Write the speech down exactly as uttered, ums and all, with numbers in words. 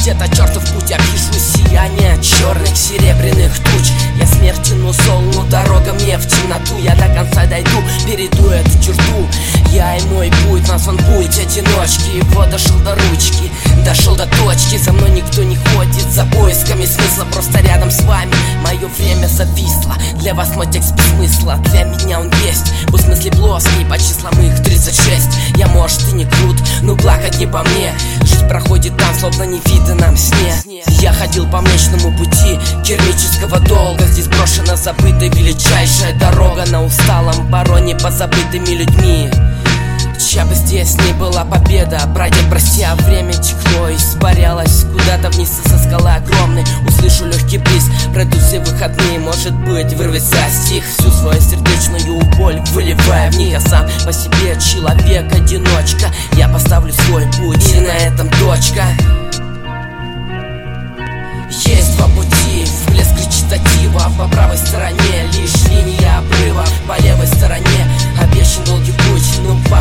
это чертов путь. Я вижу сияние черных серебряных туч. Я смерти, но сол, но дорога мне в темноту. Я до конца дойду, перейду эту черту. Я и мой путь назван путь одиночки. Вот дошел до ручки, дошел до точки. За мной никто не ходит за поисками смысла. Просто рядом с вами мое время зависло. Для вас мой текст без смысла, для меня он есть. В смысле плоский, по числам их тридцать шесть. Я может и не крут, но плакать не по мне. Жизнь проходит там, словно не видно нам в сне. Я ходил по млечному пути кермического долга. Здесь брошена, забыта величайшая дорога. На усталом бароне позабытыми людьми. Чья бы здесь не была победа, братья, прости, а время текло, испарялось куда-то вниз со скалы огромной. Услышу легкий бриз, пройдут все выходные, может быть, вырвется стих. Всю свою сердечную боль выливая в них. Я сам по себе человек-одиночка. Я поставлю свой путь, и на этом точка. Есть два пути, всплеск речитатива. По правой стороне лишь линия обрыва, по левой стороне обещан долгий путь. Ну,